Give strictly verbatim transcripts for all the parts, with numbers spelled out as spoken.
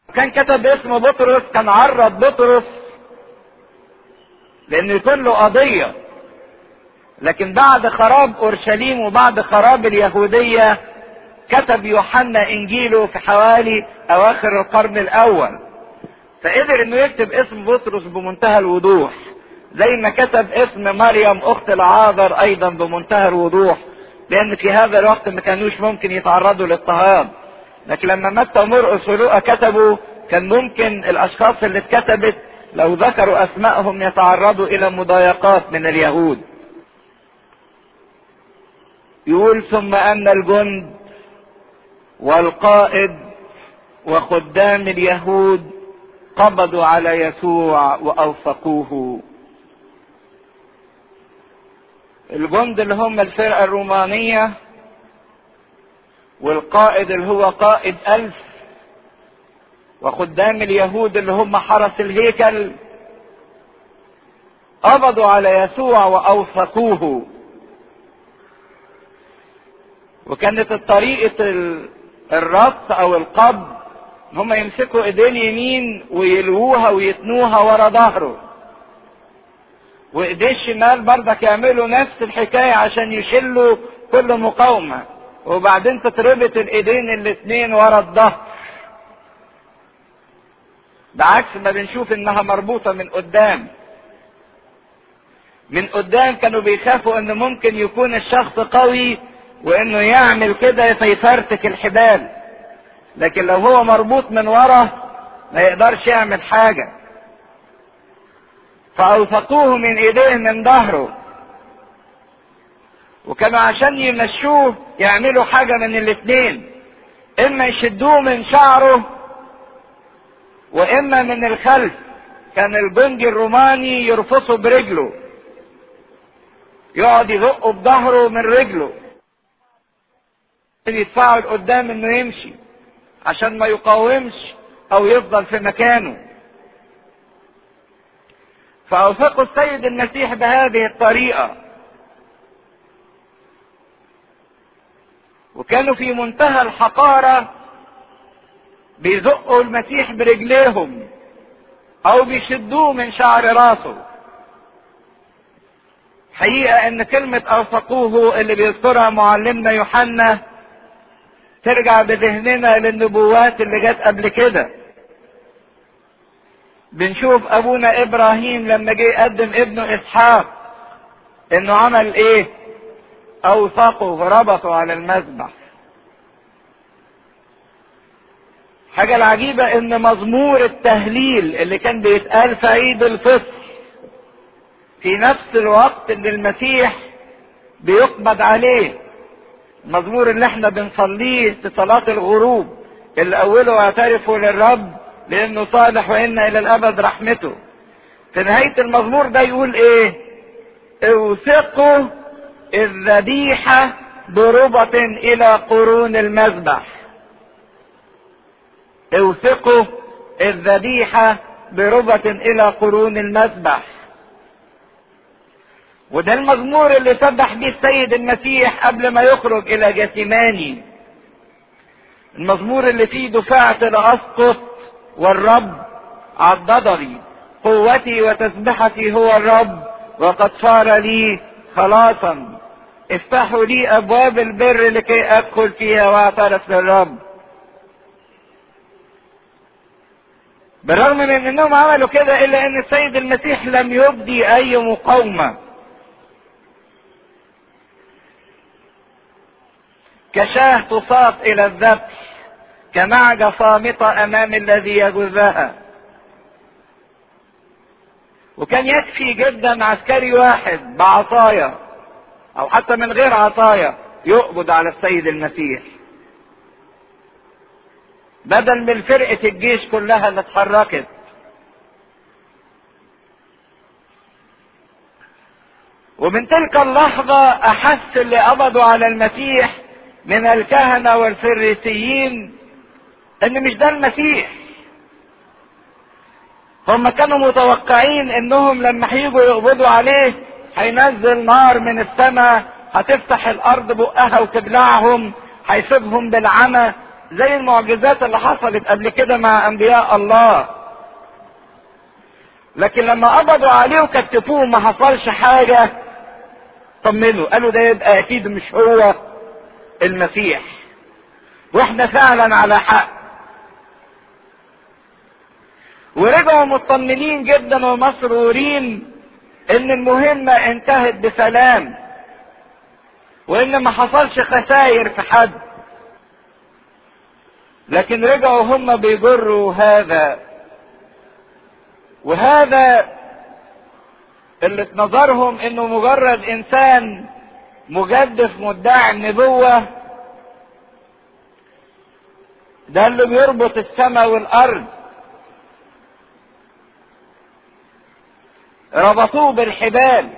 كان كتب اسم بطرس كان عرض بطرس لان يكون له قضية. لكن بعد خراب اورشليم وبعد خراب اليهودية كتب يوحنا انجيله في حوالي اواخر القرن الاول، فقدر انه يكتب اسم بطرس بمنتهى الوضوح، زي ما كتب اسم مريم اخت العاذر ايضا بمنتهى الوضوح، لان في هذا الوقت ما كانوش ممكن يتعرضوا للاضطهاد. لكن لما متى ومرقس ولوقا كتبوا كان ممكن الاشخاص اللي اتكتبت لو ذكروا اسمائهم يتعرضوا الى مضايقات من اليهود. يقول ثم ان الجند والقائد وخدام اليهود قبضوا على يسوع واوثقوه. الجند اللي هم الفرقة الرومانية، والقائد اللي هو قائد ألف، وخدام اليهود اللي هم حرس الهيكل، قبضوا على يسوع واوثقوه. وكانت الطريقة الربط او القبض هم يمسكوا ايدين يمين ويلووها ويتنوها ورا ظهره، وايديه الشمال برضك يعملوا نفس الحكاية عشان يشلوا كل مقاومة، وبعدين تتربط الايدين الاثنين ورا الظهر، بعكس ما بنشوف انها مربوطة من قدام. من قدام كانوا بيخافوا ان ممكن يكون الشخص قوي وانه يعمل كده فيفرتك الحبال، لكن لو هو مربوط من ورا ما يقدرش يعمل حاجة. فاوثقوه من ايديه من ظهره، وكانوا عشان يمشوه يعملوا حاجة من الاثنين، اما يشدوه من شعره واما من الخلف. كان الجندي الروماني يرفصه برجله، يقعد يزقه بظهره من رجله يدفعه لقدام انه يمشي عشان ما يقاومش او يفضل في مكانه. فاوثقوا السيد المسيح بهذه الطريقة، وكانوا في منتهى الحقارة بيزقوا المسيح برجليهم او بيشدوه من شعر راسه. حقيقة ان كلمة اوثقوه اللي بيذكرها معلمنا يوحنا ترجع بذهننا للنبوات اللي جت قبل كده. بنشوف ابونا ابراهيم لما جه يقدم ابنه اسحاق انه عمل ايه؟ اوثقه وربطه على المذبح. حاجة العجيبة ان مزمور التهليل اللي كان بيتقال في عيد الفصح في نفس الوقت اللي المسيح بيقبض عليه، المزمور اللي احنا بنصليه في صلاة الغروب اللي اوله اعترفوا للرب لانه صالح وان الى الابد رحمته، في نهاية المزمور ده يقول ايه؟ اوثقوا الذبيحة بربط الى قرون المذبح. اوثقوا الذبيحة بربط الى قرون المذبح. وده المزمور اللي سبح به السيد المسيح قبل ما يخرج الى جثيماني، المزمور اللي فيه دفعت لاسقط والرب عضدني، قوتي وتسبحتي هو الرب وقد صار لي خلاصا، افتحوا لي ابواب البر لكي ادخل فيها واعترف للرب. بالرغم من انهم عملوا كده الا ان السيد المسيح لم يبدي اي مقاومة، كشاة تصاط الى الذبح، كنعجة صامتة امام الذي يجوزها. وكان يكفي جدا عسكري واحد بعصاية او حتى من غير عصاية يقبض على السيد المسيح، بدل من فرقة الجيش كلها اللي اتحركت. ومن تلك اللحظة احس اللي قبضوا على المسيح من الكهنة والفريسيين ان مش ده المسيح. هم كانوا متوقعين انهم لما هيجوا يقبضوا عليه هينزل نار من السماء هتفتح الارض بقها وتبلعهم، هيسيبهم بالعمى، زي المعجزات اللي حصلت قبل كده مع انبياء الله. لكن لما قبضوا عليه وكتفوه ما حصلش حاجة، طمنوا قالوا ده يبقى اكيد مش هو المسيح، واحنا فعلا على حق. ورجعوا مطمنين جدا ومسرورين ان المهمة انتهت بسلام، وان ما حصلش خسائر في حد. لكن رجعوا هم بيجروا هذا وهذا اللي في نظرهم انه مجرد انسان مجدف مدعي النبوة، ده اللي بيربط السماء والارض. ربطوه بالحبال،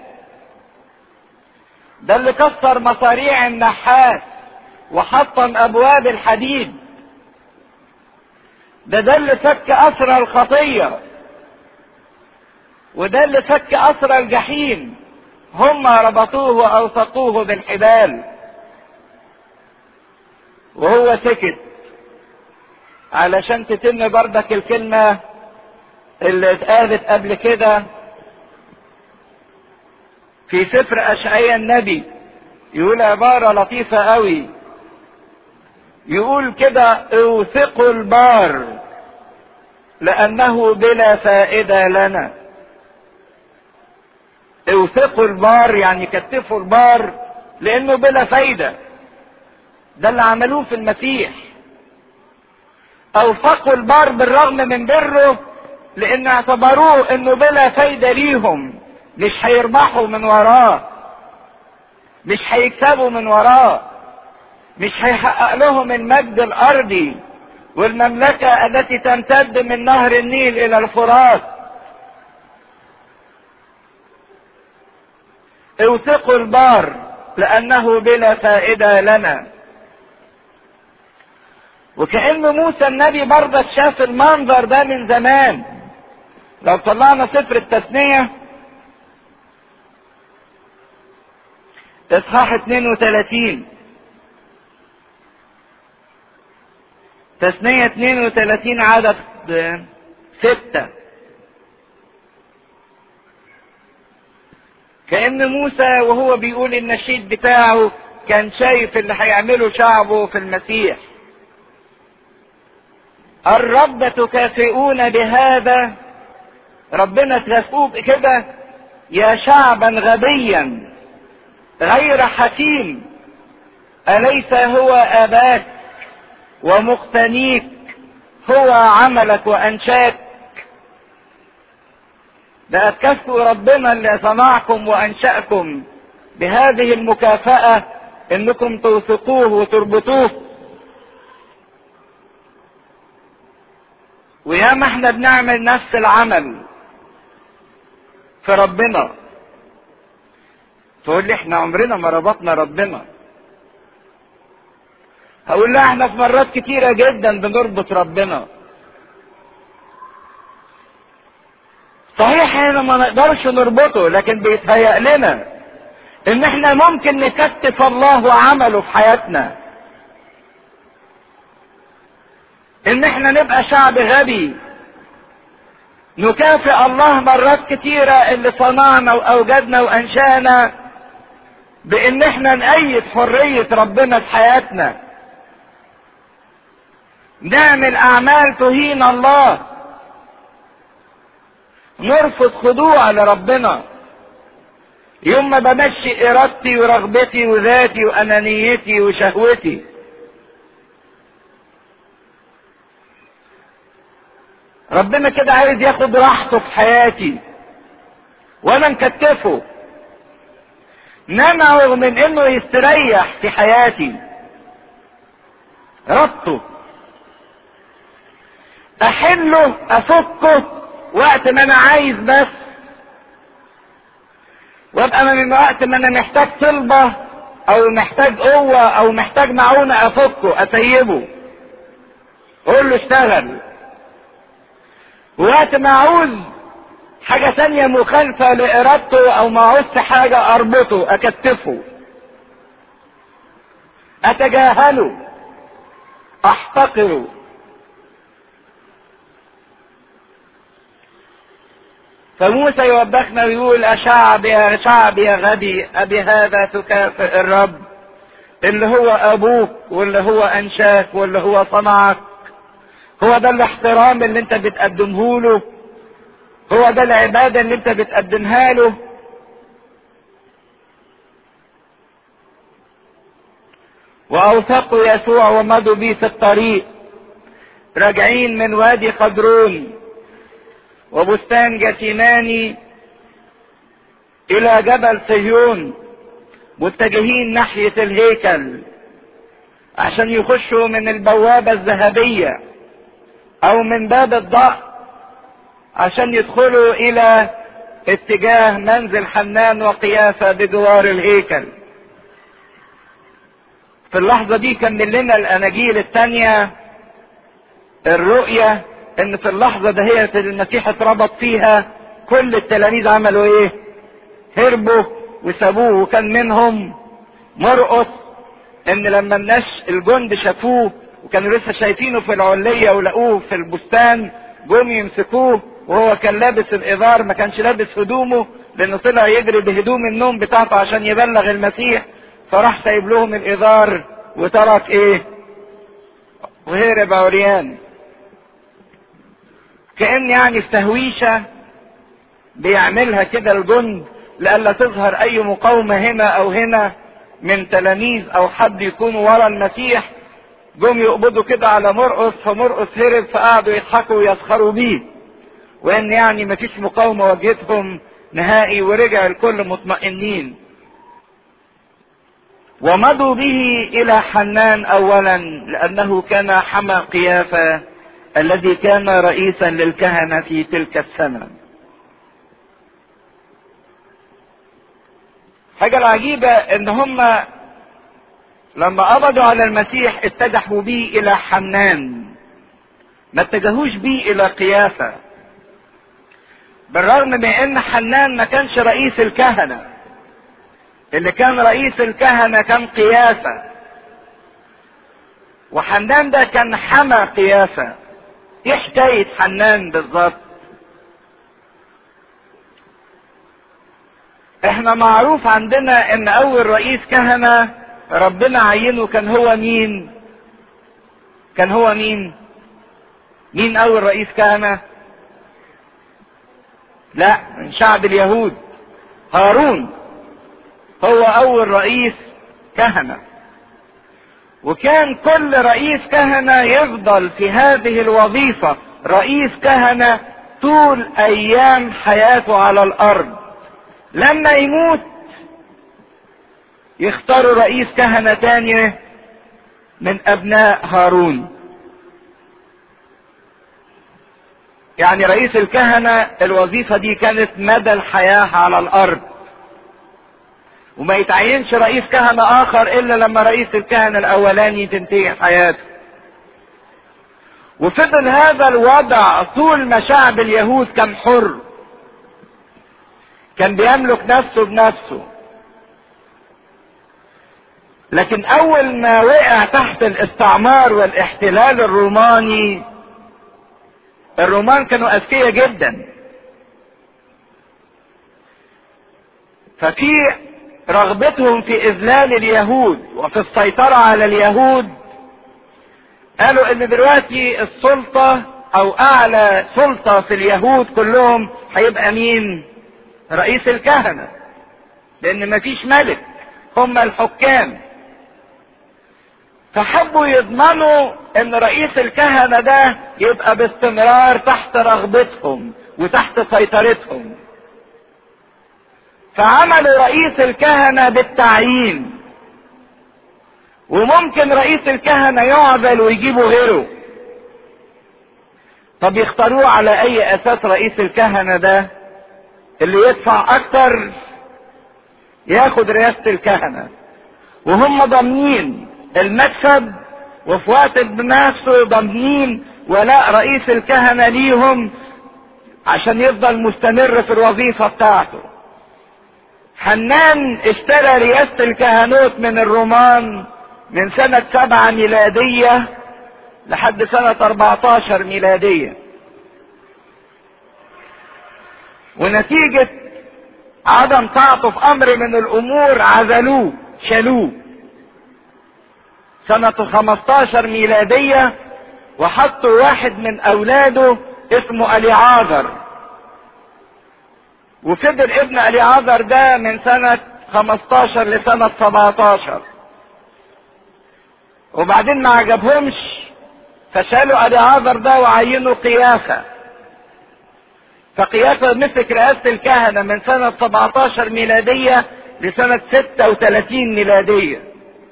ده اللي كسر مصاريع النحاس وحطم ابواب الحديد، ده ده اللي فك اسر الخطية، وده اللي فك اسر الجحيم. هم ربطوه واوثقوه بالحبال وهو سكت، علشان تتم بردك الكلمة اللي اتقالت قبل كده في سفر اشعياء النبي. يقول عبارة لطيفة قوي، يقول كده: اوثقوا البار لانه بلا فائدة لنا. اوثقوا البار يعني كتفوا البار لانه بلا فايدة. ده اللي عملوه في المسيح. اوثقوا البار بالرغم من بره، لان اعتبروه انه بلا فايدة ليهم، مش هيربحوا من وراه، مش هيكسبوا من وراه، مش هيحقق لهم المجد الارضي والمملكة التي تمتد من نهر النيل الى الفرات. اوثقوا البار لانه بلا فائدة لنا. وكأن موسى النبي برضك شاف المنظر ده من زمان. لو طلعنا سفر التثنية اصحاح اثنين وثلاثين، تثنية اثنين وثلاثين عدد ستة، كأن موسى وهو بيقول النشيد بتاعه كان شايف اللي هيعمله شعبه في المسيح. الرب تكافئون بهذا، ربنا تكافئوه بكده يا شعبا غبيا غير حكيم، أليس هو أباك ومقتنيك، هو عملك وأنشاك. ده أتكافئوا ربنا اللي صنعكم وأنشأكم بهذه المكافأة، إنكم توثقوه وتربطوه. وياما احنا بنعمل نفس العمل في ربنا. تقول لي احنا عمرنا ما ربطنا ربنا. هقول لها احنا في مرات كتيرة جدا بنربط ربنا. صحيح احنا ما نقدرش نربطه، لكن بيتهيأ لنا ان احنا ممكن نكتف الله وعمله في حياتنا، ان احنا نبقى شعب غبي نكافئ الله مرات كتيرة اللي صنعنا واوجدنا وانشانا، بان احنا نأيد حرية ربنا في حياتنا، نعمل اعمال تهين الله، نرفض خضوع لربنا. يوم ما بمشي ارادتي ورغبتي وذاتي وانانيتي وشهوتي، ربنا كده عايز ياخد راحته في حياتي وانا مكتفه، نمعه من انه يستريح في حياتي، ربطه احله افكه وقت ما انا عايز بس، وابقى من وقت ما انا محتاج طلبة او محتاج قوة او محتاج معونة افكه اسيبه اقول له اشتغل. وقت ما اعوز حاجة تانية مخالفة لارادته او ما عوزت حاجة اربطه اكتفه اتجاهله احتقره. فموسى يوبخنا ويقول: أشعب يا شعب يا غبي، أبي هذا تكافئ الرب اللي هو أبوك واللي هو أنشاك واللي هو صنعك؟ هو ده الاحترام اللي انت بتقدمه له؟ هو ده العبادة اللي انت بتقدمها له؟ وأوثقوا يسوع ومضوا بيه في الطريق راجعين من وادي قدرون وبستان جثيماني الى جبل صهيون، متجهين ناحية الهيكل عشان يخشوا من البوابة الذهبية او من باب الضأ عشان يدخلوا الى اتجاه منزل حنان وقيافة بجوار الهيكل. في اللحظة دي كمل لنا الاناجيل التانية الرؤية ان في اللحظة دهيت المسيح اتربط فيها كل التلاميذ عملوا ايه؟ هربوا وسابوه. وكان منهم مرقس، ان لما الناس الجند شافوه وكانوا لسه شايفينه في العلية ولقوه في البستان، جم يمسكوه وهو كان لابس الإزار، ما كانش لابس هدومه لانه طلع يجري بهدوم النوم بتاعته عشان يبلغ المسيح، فراح سايب لهم الإزار وترك ايه؟ وهرب عريان. كأن يعني استهويشة بيعملها كده الجند لألا تظهر اي مقاومة هنا او هنا من تلاميذ او حد يكون ورا المسيح. جم يقبضوا كده على مرقس، فمرقس هرب، فقعدوا يضحكوا ويسخروا بيه، وان يعني مفيش مقاومة واجهتهم نهائي، ورجع الكل مطمئنين. ومضوا به الى حنان اولا لانه كان حمى قيافة الذي كان رئيسا للكهنة في تلك السنة. حاجة العجيبة ان هم لما قبضوا على المسيح اتجهوا بيه الى حنان، ما اتجهوش بيه الى قيافة، بالرغم من ان حنان ما كانش رئيس الكهنة. اللي كان رئيس الكهنة كان قيافة، وحنان ده كان حمى قيافة. ايه حكاية حنان بالظبط؟ احنا معروف عندنا ان اول رئيس كهنة ربنا عينه كان هو مين؟ كان هو مين؟ مين اول رئيس كهنة؟ لا، من شعب اليهود، هارون هو اول رئيس كهنة. وكان كل رئيس كهنة يفضل في هذه الوظيفة رئيس كهنة طول ايام حياته على الارض. لما يموت يختاروا رئيس كهنة تاني من ابناء هارون. يعني رئيس الكهنة الوظيفة دي كانت مدى الحياة على الارض، وما يتعينش رئيس كهنة اخر الا لما رئيس الكهنة الاولاني تنتهي حياته. وفضل هذا الوضع طول ما شعب اليهود كان حر، كان بيملك نفسه بنفسه. لكن اول ما وقع تحت الاستعمار والاحتلال الروماني، الرومان كانوا اذكياء جدا، ففي رغبتهم في اذلال اليهود وفي السيطرة على اليهود قالوا ان دلوقتي السلطة او اعلى سلطة في اليهود كلهم هيبقى مين؟ رئيس الكهنة، لان مفيش ملك، هم الحكام. فحبوا يضمنوا ان رئيس الكهنة ده يبقى باستمرار تحت رغبتهم وتحت سيطرتهم. فعملوا رئيس الكهنة بالتعيين، وممكن رئيس الكهنة يعزل ويجيبوا غيره. طب يختاروه على اي اساس رئيس الكهنة ده؟ اللي يدفع اكتر ياخد رئاسة الكهنة، وهم ضامنين المكسب، وفي وقت بنفسه ضامنين ولاء رئيس الكهنة ليهم عشان يفضل مستمر في الوظيفة بتاعته. حنان اشترى رئاسة الكهنوت من الرومان من سنة سبعة ميلادية لحد سنة أربعتاشر ميلادية. ونتيجة عدم طاعته في امر من الامور عزلوه، شالوه سنة خمستاشر ميلادية، وحطوا واحد من اولاده اسمه اليعازر. وفضل ابن اليعازر ده من سنة خمستاشر لسنة سبعتاشر، وبعدين ما عجبهمش فشالوا اليعازر ده وعينوا قيافة. فقيافة مسك رئاسة الكهنة من سنة سبعتاشر ميلادية لسنة ستة وثلاثين ميلادية.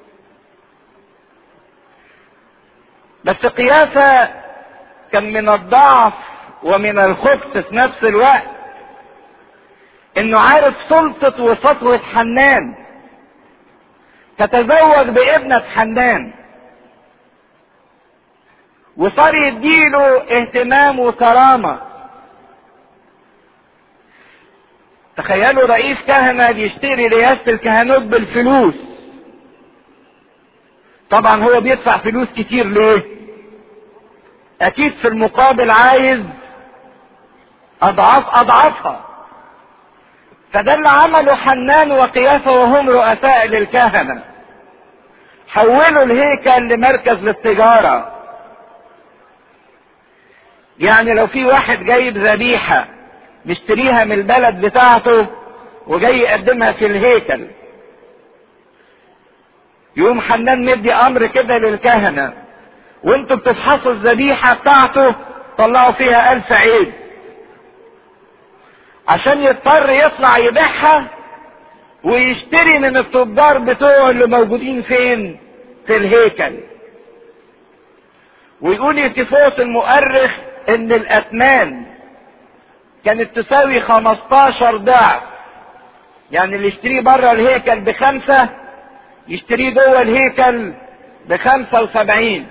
بس قيافة كان من الضعف ومن الخبث في نفس الوقت انه عارف سلطة وسطوة حنان، فتزوج بابنة حنان وصار يديله اهتمام وكرامة. تخيلوا رئيس كهنة بيشتري رئاسة الكهنوت بالفلوس. طبعا هو بيدفع فلوس كتير ليه؟ اكيد في المقابل عايز اضعاف اضعافها. فده اللي عمله حنان وقيافة وهم رؤساء للكهنة، حولوا الهيكل لمركز للتجارة. يعني لو في واحد جايب ذبيحة مشتريها من البلد بتاعته وجاي يقدمها في الهيكل، يقوم حنان مدي امر كده للكهنة، وانتوا بتفحصوا الذبيحة بتاعته طلعوا فيها الف عيب، عشان يضطر يطلع يبيعها ويشتري من التجار بتوعه اللي موجودين فين؟ في الهيكل. ويقول يوسيفوس المؤرخ ان الاثمان كانت تساوي خمستاشر ضعف، يعني اللي يشتريه بره الهيكل بخمسة يشتريه جوه الهيكل بخمسة وسبعين.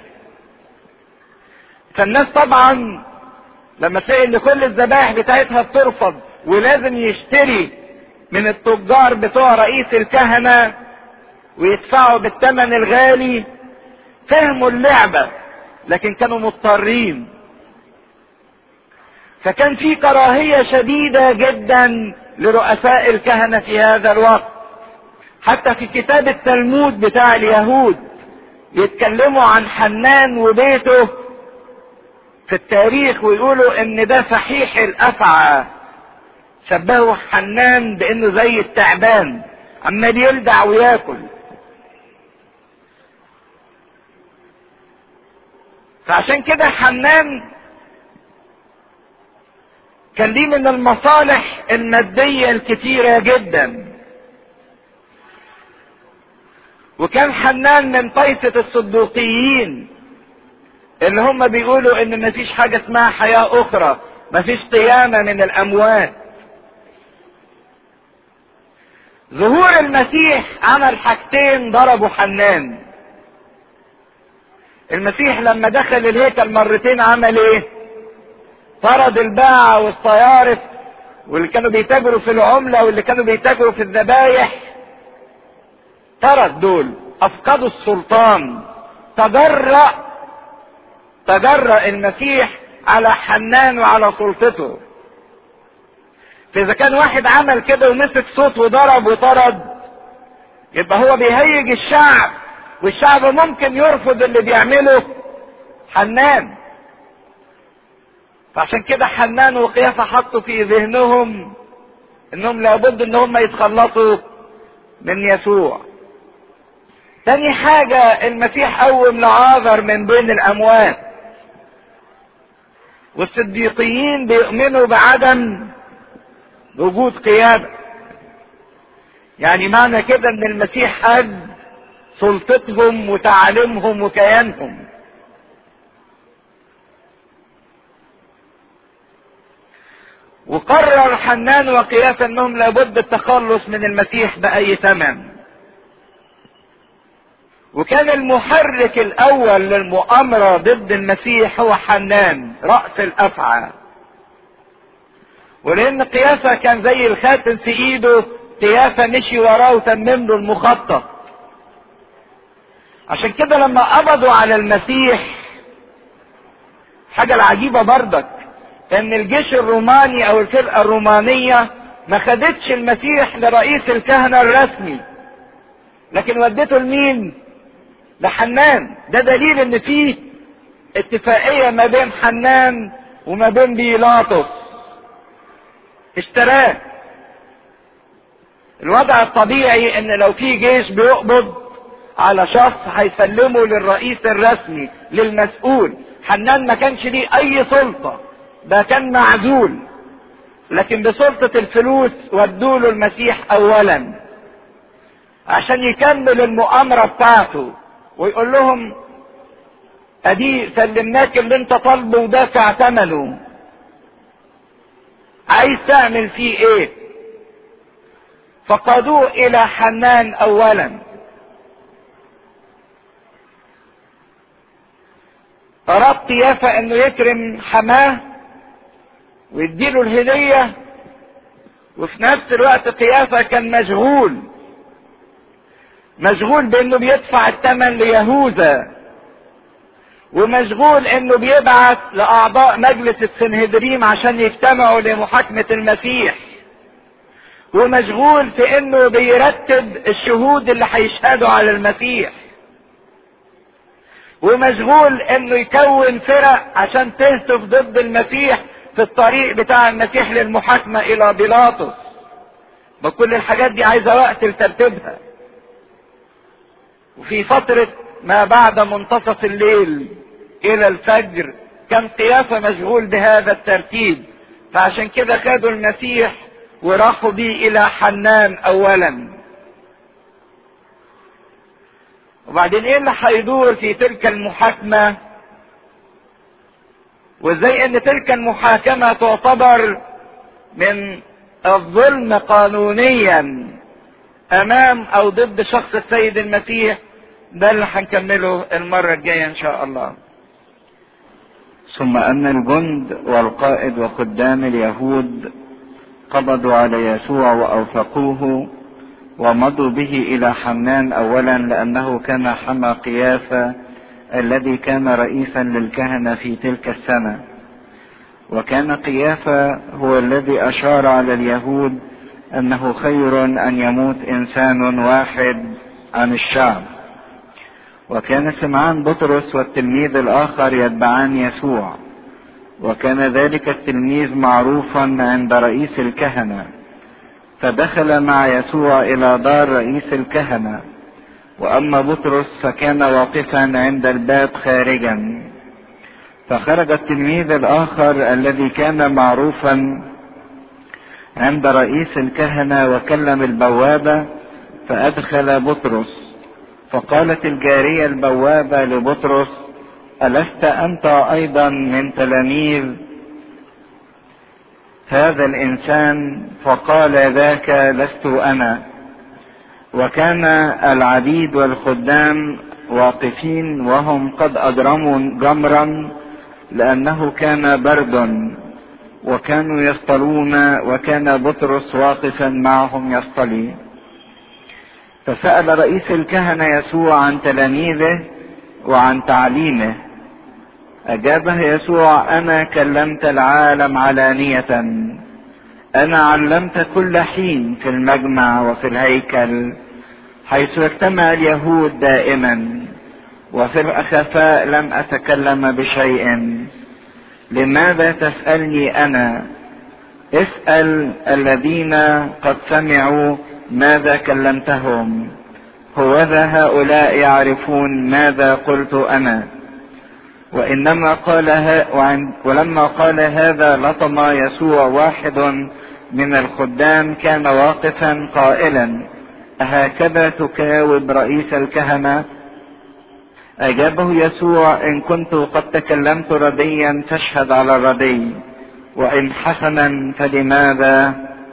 فالناس طبعا لما تلاقي ان كل الذبائح بتاعتها بترفض ولازم يشتري من التجار بتوع رئيس الكهنة ويدفعوا بالثمن الغالي، فهموا اللعبة لكن كانوا مضطرين. فكان في كراهية شديدة جدا لرؤساء الكهنة في هذا الوقت. حتى في كتاب التلمود بتاع اليهود يتكلموا عن حنان وبيته في التاريخ ويقولوا ان ده فحيح الافعى. شبهوا حنان بانه زي التعبان عمال يلدع وياكل. فعشان كده حنان كان ليه من المصالح المادية الكتيرة جدا، وكان حنان من طائفة الصدوقيين اللي هم بيقولوا ان مفيش حاجة اسمها حياة اخرى، مفيش قيامة من الاموات. ظهور المسيح عمل حاجتين ضربوا حنان. المسيح لما دخل الهيكل مرتين عمل ايه؟ طرد الباعة والصيارف واللي كانوا بيتاجروا في العملة واللي كانوا بيتاجروا في الذبايح، طرد دول، افقدوا السلطان. تجرأ تجرأ المسيح على حنان وعلى سلطته. فاذا كان واحد عمل كده ومسك صوت وضرب وطرد، يبقى هو بيهيج الشعب، والشعب ممكن يرفض اللي بيعمله حنان. فعشان كده حنان وقيافة حطوا في ذهنهم انهم لابد ان هم يتخلصوا من يسوع. تاني حاجة، المسيح قوم لعازر من بين الاموات، والصديقيين بيؤمنوا بعدم وجود قيادة. يعني معنى كده ان المسيح قد سلطتهم وتعليمهم وكيانهم. وقرر حنان وقيافة انهم لابد التخلص من المسيح بأي ثمن. وكان المحرك الاول للمؤامرة ضد المسيح هو حنان رأس الافعى. ولان قيافة كان زي الخاتم في ايده، قيافة مشي وراه وتمم له المخطط. عشان كده لما قبضوا على المسيح الحاجة العجيبة برضك ان الجيش الروماني او الفرقة الرومانية ما خدتش المسيح لرئيس الكهنة الرسمي، لكن ودته لمين؟ لحنان. ده دليل ان فيه اتفاقية ما بين حنان وما بين بيلاطس، اشتراه. الوضع الطبيعي ان لو في جيش بيقبض على شخص هيسلمه للرئيس الرسمي للمسؤول. حنان ما كانش ليه اي سلطة، ده كان معزول، لكن بسلطة الفلوس ودوله المسيح اولا عشان يكمل المؤامرة بتاعته ويقول لهم ادي سلمناك اللي انت طالبه ودافع ثمنه، عايز تعمل فيه ايه؟ فقادوه الى حنان اولا. اراد قيافة انه يكرم حماه ويديله الهدية، وفي نفس الوقت قيافة كان مشغول مشغول بانه بيدفع الثمن ليهوذا، ومشغول انه بيبعت لاعضاء مجلس السنهدريم عشان يجتمعوا لمحاكمة المسيح، ومشغول في انه بيرتب الشهود اللي هيشهدوا على المسيح، ومشغول انه يكون فرق عشان تهتف ضد المسيح في الطريق بتاع المسيح للمحاكمة الى بيلاطس. بكل الحاجات دي عايزة وقت لترتيبها. وفي فترة ما بعد منتصف الليل الى الفجر كان قيافة مشغول بهذا الترتيب، فعشان كده خدوا المسيح وراحوا بيه الى حنان اولا. وبعدين ايه اللي هيدور في تلك المحاكمة، وازاي ان تلك المحاكمة تعتبر من الظلم قانونيا امام او ضد شخص السيد المسيح؟ ده اللي هنكمله المرة الجاية ان شاء الله. ثم ان الجند والقائد وخدام اليهود قبضوا على يسوع واوثقوه ومضوا به الى حنان اولا، لانه كان حمى قيافة الذي كان رئيسا للكهنة في تلك السنة. وكان قيافة هو الذي اشار على اليهود انه خير ان يموت انسان واحد عن الشعب. وكان سمعان بطرس والتلميذ الاخر يتبعان يسوع، وكان ذلك التلميذ معروفا عند رئيس الكهنة، فدخل مع يسوع الى دار رئيس الكهنة. واما بطرس فكان واقفا عند الباب خارجا. فخرج التلميذ الاخر الذي كان معروفا عند رئيس الكهنة وكلم البوابة فادخل بطرس. فقالت الجارية البوابة لبطرس: ألست أنت أيضا من تلاميذ هذا الإنسان؟ فقال: ذاك لست أنا. وكان العبيد والخدام واقفين وهم قد أجرموا جمرا لأنه كان برد، وكانوا يصطلون، وكان بطرس واقفا معهم يصطلي. فسأل رئيس الكهنة يسوع عن تلاميذه وعن تعليمه. أجابه يسوع: أنا كلمت العالم علانية، أنا علمت كل حين في المجمع وفي الهيكل حيث يجتمع اليهود دائما، وفي الخفاء لم أتكلم بشيء. لماذا تسألني أنا؟ اسأل الذين قد سمعوا ماذا كلمتهم، هوذا هؤلاء يعرفون ماذا قلت أنا. وإنما قال ها ولما قال هذا لطم يسوع واحد من الخدام كان واقفا قائلا: أهكذا تكاوب رئيس الكهنة؟ أجابه يسوع: إن كنت قد تكلمت رديا فاشهد على الردي، وإن حسنا فلماذا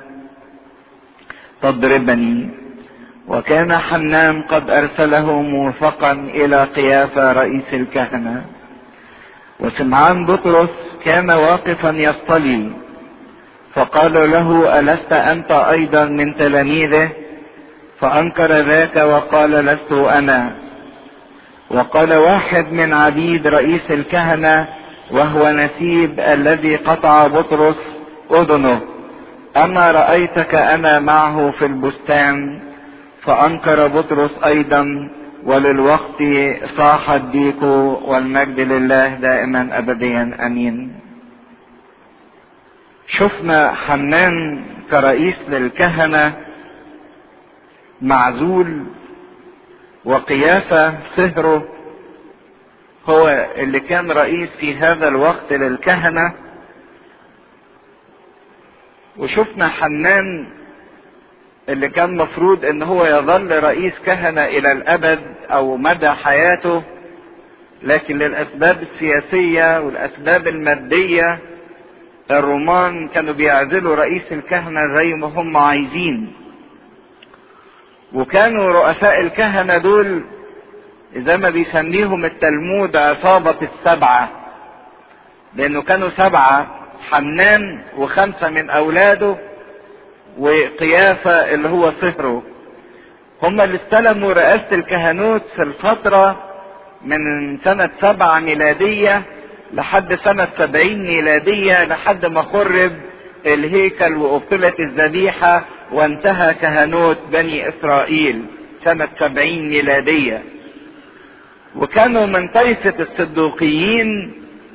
تضربني؟ وكان حنان قد أرسله موثقا إلى قيافة رئيس الكهنة. وسمعان بطرس كان واقفا يصطلي، فقال له: ألست أنت أيضا من تلاميذه؟ فأنكر ذاك وقال: لست أنا. وقال واحد من عبيد رئيس الكهنة: وهو نسيب الذي قطع بطرس اذنه. اما رأيتك انا معه في البستان. فانكر بطرس ايضا، وللوقت صاح الديك، والمجد لله دائما ابديا امين. شفنا حنان كرئيس للكهنة معزول، وقيافة صهره هو اللي كان رئيس في هذا الوقت للكهنة. وشفنا حنان اللي كان مفروض ان هو يظل رئيس كهنة الى الابد او مدى حياته، لكن للاسباب السياسية والاسباب المادية الرومان كانوا بيعزلوا رئيس الكهنة زي ما هم عايزين. وكانوا رؤساء الكهنة دول زي ما بيسميهم التلمود عصابة السبعة، لانه كانوا سبعة: حنان وخمسة من اولاده وقيافة اللي هو صهره. هم اللي استلموا رئاسة الكهنوت في الفترة من سنة سبعة ميلادية لحد سنة سبعين ميلادية، لحد ما خرب الهيكل وأبطلت الذبيحة وانتهى كهنوت بني إسرائيل سنة سبعين ميلادية. وكانوا من طائفة الصدوقيين،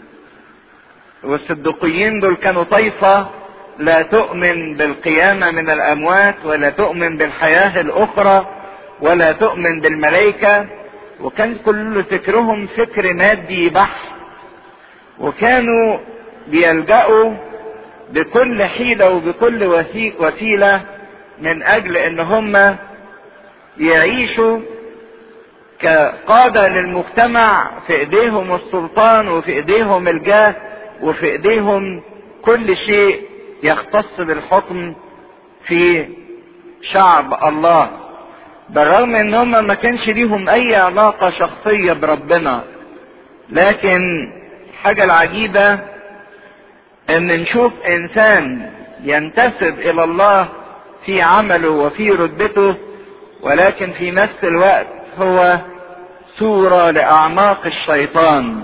والصدوقيين دول كانوا طائفة لا تؤمن بالقيامة من الأموات، ولا تؤمن بالحياة الأخرى، ولا تؤمن بالملائكة، وكان كل فكرهم فكر مادي بحت. وكانوا بيلجأوا بكل حيلة وبكل وسيلة من أجل إن هم يعيشوا كقادة للمجتمع، في إيديهم السلطان وفي إيديهم الجاه وفي إيديهم كل شيء يختص بالحكم في شعب الله، بالرغم ان هم ما كانش ليهم اي علاقة شخصية بربنا. لكن الحاجة العجيبة ان نشوف انسان ينتسب الى الله في عمله وفي رتبته، ولكن في نفس الوقت هو صورة لاعماق الشيطان،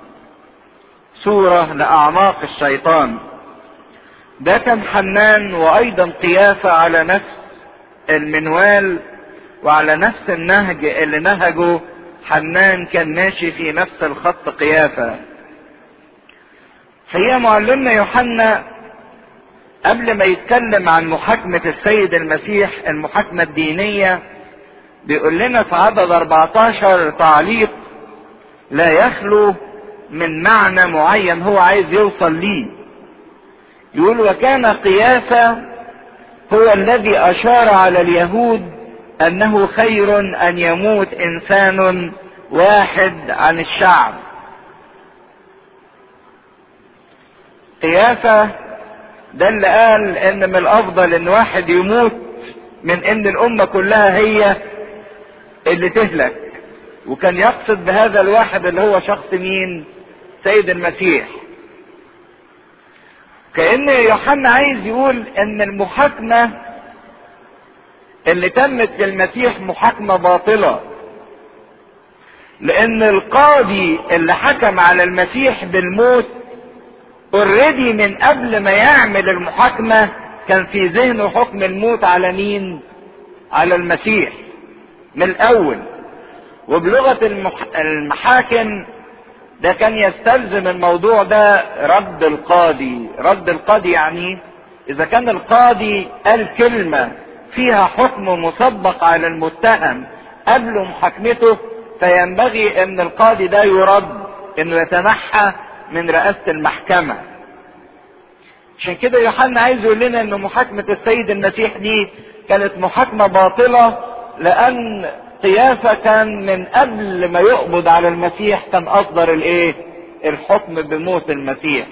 صورة لاعماق الشيطان. ده كان حنان، وايضا قيافة على نفس المنوال وعلى نفس النهج اللي نهجه حنان، كان ماشي في نفس الخط قيافة. هي معلمنا يوحنا قبل ما يتكلم عن محاكمة السيد المسيح، المحاكمة الدينية، بيقول لنا في عدد أربعة عشر تعليق لا يخلو من معنى معين هو عايز يوصل ليه. يقول: وكان قيافة هو الذي أشار على اليهود أنه خير أن يموت إنسان واحد عن الشعب. قيافة ده اللي قال إن من الأفضل إن واحد يموت من إن الأمة كلها هي اللي تهلك. وكان يقصد بهذا الواحد اللي هو شخص مين؟ سيد المسيح. كأن يوحنا عايز يقول ان المحاكمة اللي تمت للمسيح محاكمة باطلة، لان القاضي اللي حكم على المسيح بالموت اوريدي من قبل ما يعمل المحاكمة كان في ذهنه حكم الموت على مين؟ على المسيح من الاول. وبلغة المح... المحاكم ده كان يستلزم الموضوع ده رد القاضي. رد القاضي يعني اذا كان القاضي قال كلمة فيها حكم مسبق على المتهم قبل محاكمته، فينبغي ان القاضي ده يرد، انه يتنحى من رئاسة المحكمة. عشان كده يوحنا عايز يقول لنا ان محاكمة السيد المسيح دي كانت محاكمة باطلة، لان قيافة كان من قبل ما يقبض على المسيح كان اصدر الايه؟ الحكم بموت المسيح.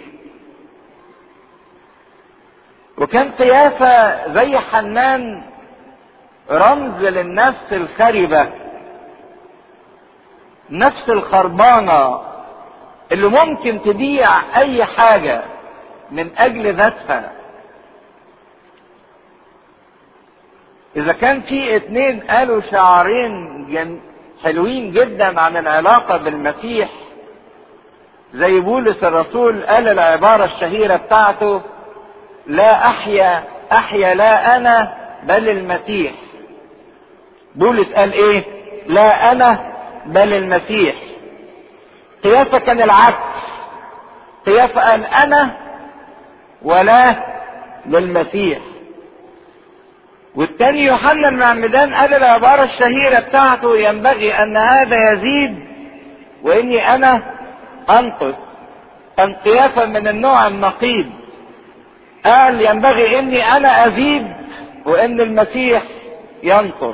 وكان قيافة زي حنان رمز للنفس الخربة، النفس الخربانة اللي ممكن تبيع اي حاجة من اجل ذاتها. اذا كان في اتنين قالوا شعارين حلوين جدا عن العلاقة بالمسيح، زي بولس الرسول قال العبارة الشهيرة بتاعته: لا احيا احيا لا انا بل المسيح. بولس قال ايه؟ لا انا بل المسيح. قيافة كان العكس، قيافة قال انا ولا للمسيح. والتاني يوحنا المعمدان قال العبارة الشهيرة بتاعته: ينبغي ان هذا يزيد واني انا انقص. كان قيافة من النوع النقيض، قال ينبغي اني انا ازيد وان المسيح ينقص.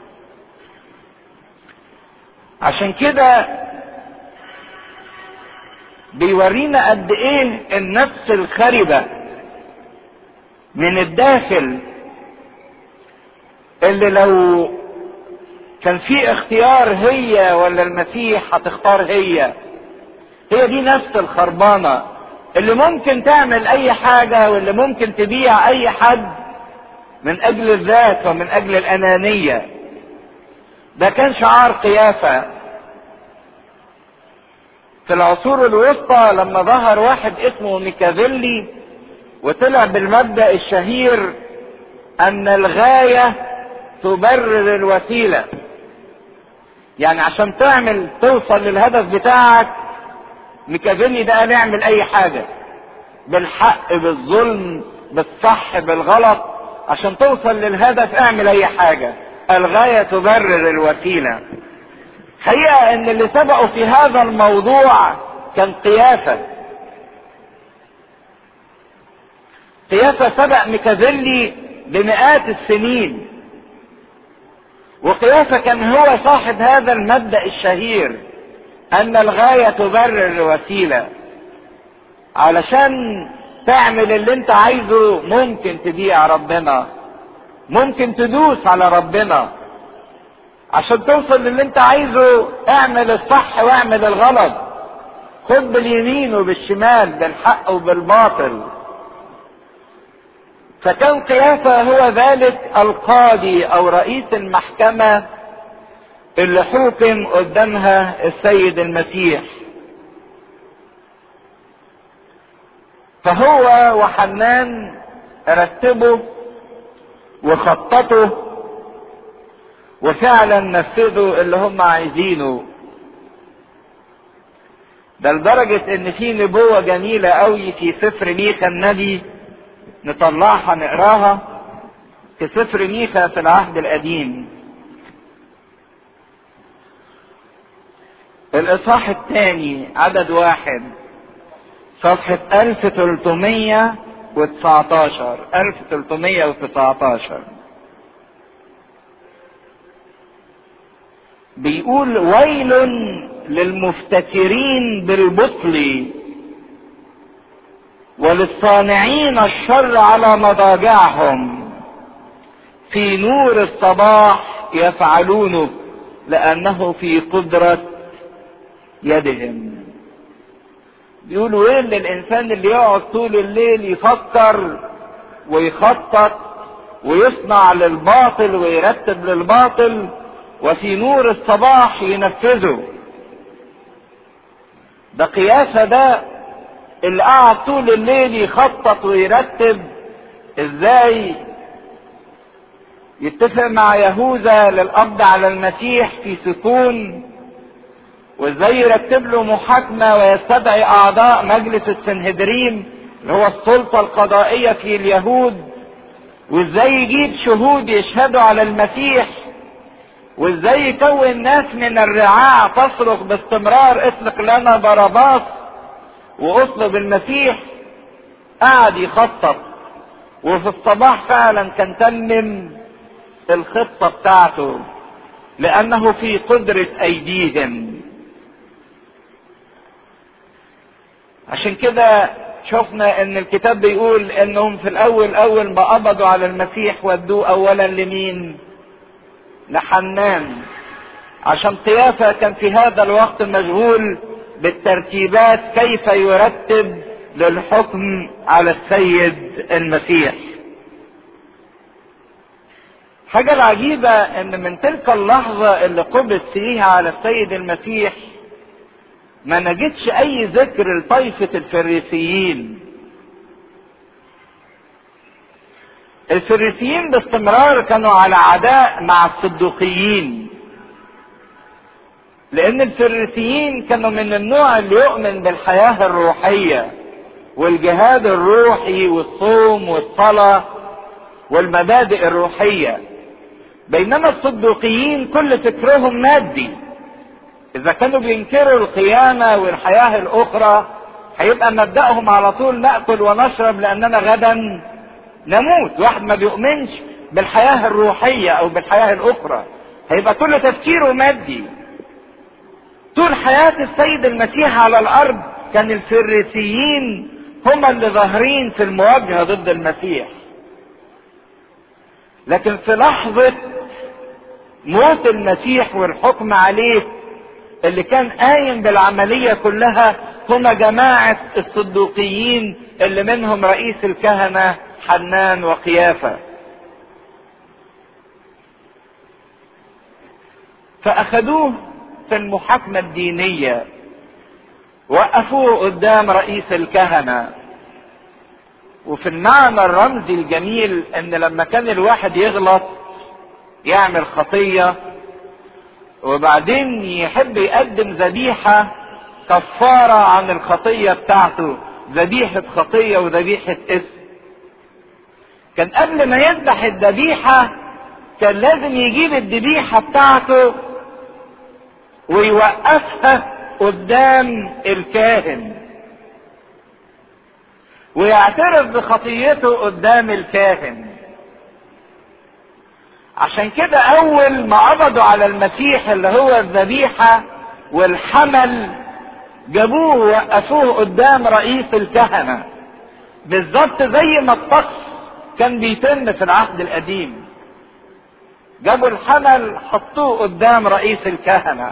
عشان كده بيورينا قد ايه النفس الخربة من الداخل، اللي لو كان في اختيار هي ولا المسيح هتختار هي. هي دي نفس الخربانة اللي ممكن تعمل اي حاجة، واللي ممكن تبيع اي حد من اجل الذات ومن اجل الانانية. ده كان شعار قيافة في العصور الوسطى، لما ظهر واحد اسمه ميكافيلي وطلع بالمبدأ الشهير ان الغاية تبرر الوسيلة. يعني عشان تعمل توصل للهدف بتاعك، ميكافيلي ده قال اعمل اي حاجة، بالحق بالظلم بالصح بالغلط، عشان توصل للهدف اعمل اي حاجة. الغاية تبرر الوسيلة. حقيقة ان اللي سبقوا في هذا الموضوع كان قيافة. قيافة سبق ميكافيلي بمئات السنين، وقيافة كان هو صاحب هذا المبدأ الشهير ان الغاية تبرر الوسيلة. علشان تعمل اللي انت عايزه ممكن تبيع ربنا، ممكن تدوس على ربنا. عشان توصل للي انت عايزه اعمل الصح واعمل الغلط، خد باليمين وبالشمال، بالحق وبالباطل. فكان قيافة هو ذلك القاضي او رئيس المحكمة اللي حكم قدامها السيد المسيح. فهو وحنان رتبوا وخططوا وفعلا نفذوا اللي هم عايزينه. ده لدرجة ان في نبوة جميلة قوي في سفر ميخا النبي، نطلعها نقراها في سفر ميخا في العهد القديم، الاصحاح الثاني عدد واحد، صفحة ألف وثلاثمية وتسعتاشر ألف وثلاثمية وتسعتاشر. بيقول: ويل للمفتكرين بالبطل وللصانعين الشر على مضاجعهم، في نور الصباح يفعلونه لأنه في قدرة يدهم. بيقولوا ويل للإنسان اللي يقعد طول الليل يفكر ويخطط ويصنع للباطل ويرتب للباطل، وفي نور الصباح ينفذه. ده قياسة، ده اللي قعد طول الليل يخطط ويرتب ازاي يتفق مع يهوذا للقبض على المسيح في سكون، وازاي يرتب له محاكمة ويستدعي اعضاء مجلس السنهدرين اللي هو السلطة القضائية في اليهود، وازاي يجيب شهود يشهدوا على المسيح، وازاي يكون ناس من الرعاع تصرخ باستمرار: اطلق لنا باراباس واطلب المسيح. قعد يخطط، وفي الصباح فعلا كان تمم الخطة بتاعته لانه في قدرة ايديهم. عشان كده شفنا ان الكتاب بيقول انهم في الاول اول ما قبضوا على المسيح ودوه اولا لمين؟ لحنان، عشان قيافة كان في هذا الوقت مشغول بالترتيبات كيف يرتب للحكم على السيد المسيح. حاجة العجيبة ان من تلك اللحظة اللي قبض فيها على السيد المسيح ما نجدش اي ذكر لطائفة الفريسيين. الفريسيين باستمرار كانوا على عداء مع الصدوقيين، لان الفريسيين كانوا من النوع اللي يؤمن بالحياة الروحية والجهاد الروحي والصوم والصلاة والمبادئ الروحية، بينما الصدوقيين كل فكرهم مادي. اذا كانوا بينكروا القيامة والحياة الاخرى هيبقى مبدأهم على طول نأكل ونشرب لاننا غدا نموت. واحد ما بيؤمنش بالحياة الروحية او بالحياة الاخرى هيبقى كل تفكيره مادي. طول حياة السيد المسيح على الارض كان الفريسيين هم اللي ظاهرين في المواجهة ضد المسيح، لكن في لحظة موت المسيح والحكم عليه اللي كان قايم بالعملية كلها هم جماعة الصدوقيين اللي منهم رئيس الكهنة حنان وقيافة. فأخذوه في المحاكمة الدينية، وقفوه قدام رئيس الكهنة. وفي المعنى الرمزي الجميل ان لما كان الواحد يغلط يعمل خطية وبعدين يحب يقدم ذبيحة كفارة عن الخطية بتاعته، ذبيحة خطية وذبيحة اسم، كان قبل ما يذبح الذبيحة كان لازم يجيب الذبيحة بتاعته ويوقفها قدام الكاهن ويعترف بخطيته قدام الكاهن. عشان كده اول ما قبضوا على المسيح اللي هو الذبيحة والحمل جابوه ووقفوه قدام رئيس الكهنة، بالظبط زي ما الطقس كان بيتم في العهد القديم. جابوا الحمل حطوه قدام رئيس الكهنة،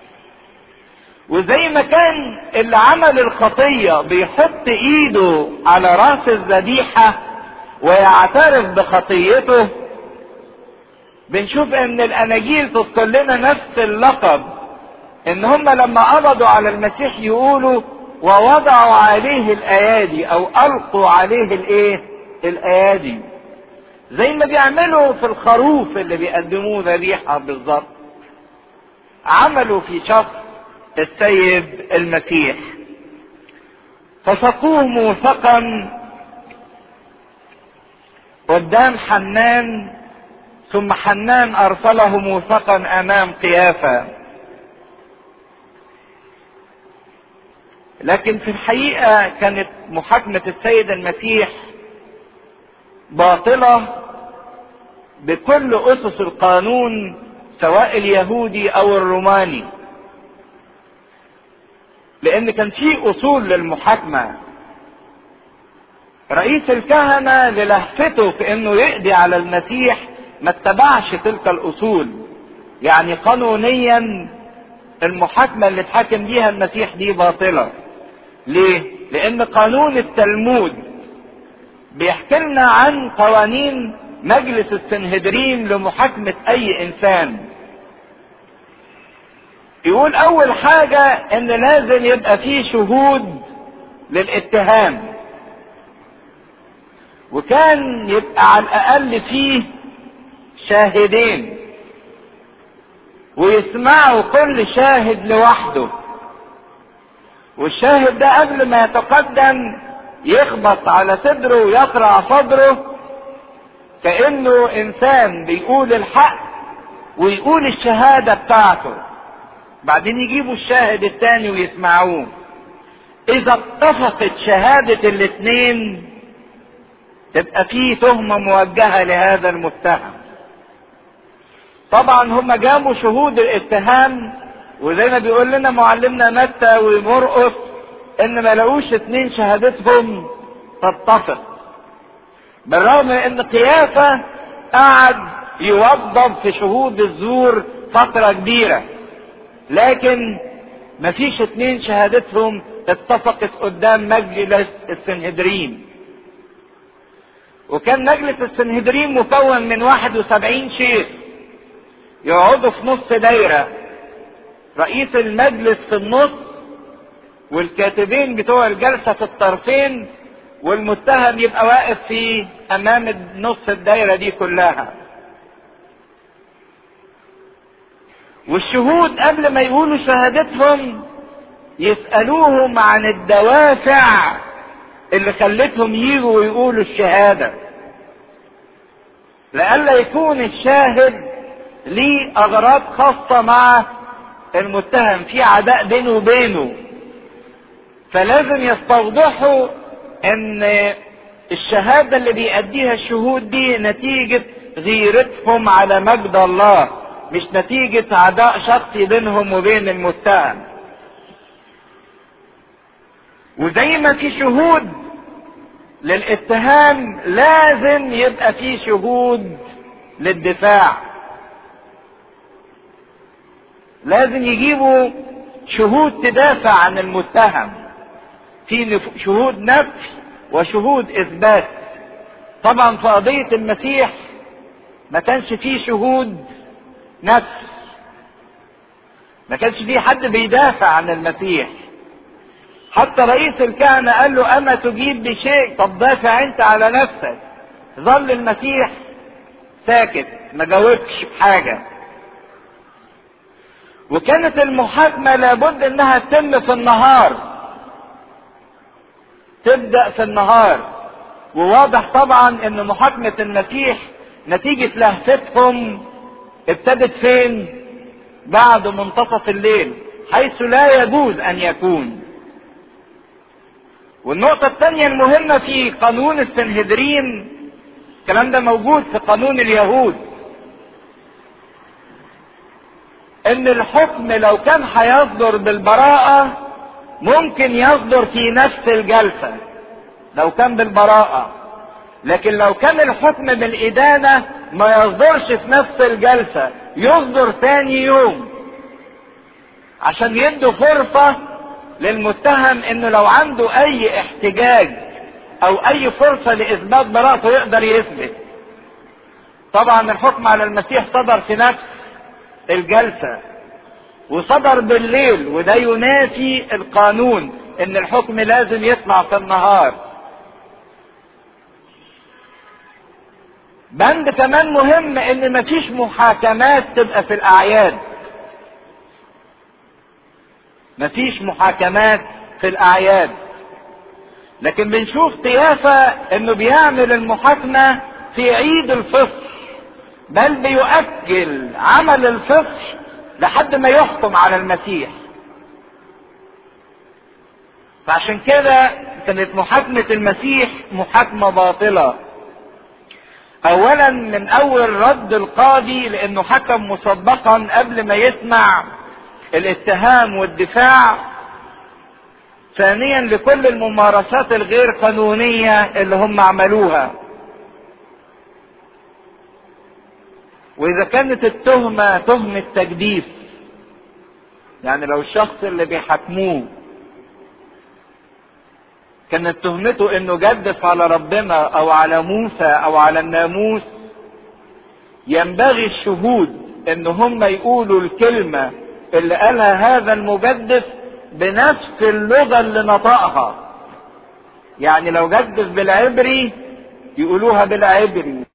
وزي ما كان اللي عمل الخطية بيحط ايده على راس الذبيحة ويعترف بخطيته، بنشوف ان الاناجيل تذكر لنا نفس اللقب، ان هم لما قبضوا على المسيح يقولوا ووضعوا عليه الايادي او القوا عليه الايه الايادي، زي ما بيعملوا في الخروف اللي بيقدموه ذبيحة بالظبط. عملوا في شخص السيد المسيح، فسقوه موثقا قدام حنان، ثم حنان ارسله موثقا امام قيافة. لكن في الحقيقة كانت محاكمة السيد المسيح باطلة بكل اسس القانون سواء اليهودي او الروماني، لان كان في اصول للمحاكمة. رئيس الكهنة للهفته في انه يقضي على المسيح ما اتبعش تلك الاصول، يعني قانونيا المحاكمة اللي اتحاكم بيها المسيح دي باطلة. ليه؟ لان قانون التلمود بيحكي لنا عن قوانين مجلس السنهدرين لمحاكمة اي انسان. يقول اول حاجة ان لازم يبقى فيه شهود للاتهام، وكان يبقى على الاقل فيه شاهدين ويسمعوا كل شاهد لوحده، والشاهد ده قبل ما يتقدم يخبط على صدره ويقرع صدره كأنه انسان بيقول الحق ويقول الشهادة بتاعته، بعدين يجيبوا الشاهد الثاني ويسمعوه. اذا اتفقت شهادة الاثنين تبقى فيه تهمة موجهة لهذا المتهم. طبعا هم جابوا شهود الاتهام، وزي ما بيقول لنا معلمنا متى ومرقس ان ما لقوش اتنين شهادتهم تتفق، بالرغم من ان قيافة قعد يوضب في شهود الزور فترة كبيرة، لكن مفيش اتنين شهادتهم اتفقت قدام مجلس السنهدرين. وكان مجلس السنهدرين مكون من واحد وسبعين شيخ يقعدوا في نص دايرة، رئيس المجلس في النص والكاتبين بتوع الجلسة في الطرفين، والمتهم يبقى واقف في امام نص الدايرة دي كلها. والشهود قبل ما يقولوا شهادتهم يسألوهم عن الدوافع اللي خلتهم يجوا ويقولوا الشهادة، لئلا يكون الشاهد ليه اغراض خاصة مع المتهم، في عداء بينه وبينه. فلازم يستوضحوا ان الشهادة اللي بيأديها الشهود دي نتيجة غيرتهم على مجد الله، مش نتيجة عداء شخصي بينهم وبين المتهم. وزي ما في شهود للاتهام لازم يبقى في شهود للدفاع. لازم يجيبوا شهود تدافع عن المتهم، في شهود نفي وشهود اثبات. طبعا في قضية المسيح ما كانش فيه شهود نفي، ما كانش فيه حد بيدافع عن المسيح. حتى رئيس الكهنة قال له اما تجيب بشيء؟ طب دافع انت على نفسك. ظل المسيح ساكت ما جاوبش بحاجة. وكانت المحاكمة لابد انها تتم في النهار، تبدأ في النهار. وواضح طبعا ان محاكمة المسيح نتيجة لهفتهم ابتدت فين؟ بعد منتصف الليل، حيث لا يجوز ان يكون. والنقطة الثانية المهمة في قانون السنهدرين، الكلام ده موجود في قانون اليهود، ان الحكم لو كان هيصدر بالبراءة ممكن يصدر في نفس الجلسة لو كان بالبراءة، لكن لو كان الحكم بالإدانة ما يصدرش في نفس الجلسة، يصدر ثاني يوم، عشان يدوا فرصة للمتهم انه لو عنده اي احتجاج او اي فرصة لاثبات براءته يقدر يثبت. طبعا الحكم على المسيح صدر في نفس الجلسة وصدر بالليل، وده ينافي القانون ان الحكم لازم يطلع في النهار. بند كمان مهم ان مفيش محاكمات تبقى في الاعياد، مفيش محاكمات في الاعياد. لكن بنشوف قيافة انه بيعمل المحاكمة في عيد الفصح، بل بيؤجل عمل الفصح لحد ما يحكم على المسيح. فعشان كده كانت محاكمة المسيح محاكمة باطلة. اولا من اول رد القاضي لانه حكم مسبقا قبل ما يسمع الاتهام والدفاع. ثانيا لكل الممارسات الغير قانونية اللي هم عملوها. واذا كانت التهمة تهمة تجديف، يعني لو الشخص اللي بيحاكموه كانت تهمته انه جدف على ربنا او على موسى او على الناموس، ينبغي الشهود ان هم يقولوا الكلمة اللي قالها هذا المجدف بنفس اللغة اللي نطقها. يعني لو جدف بالعبري يقولوها بالعبري،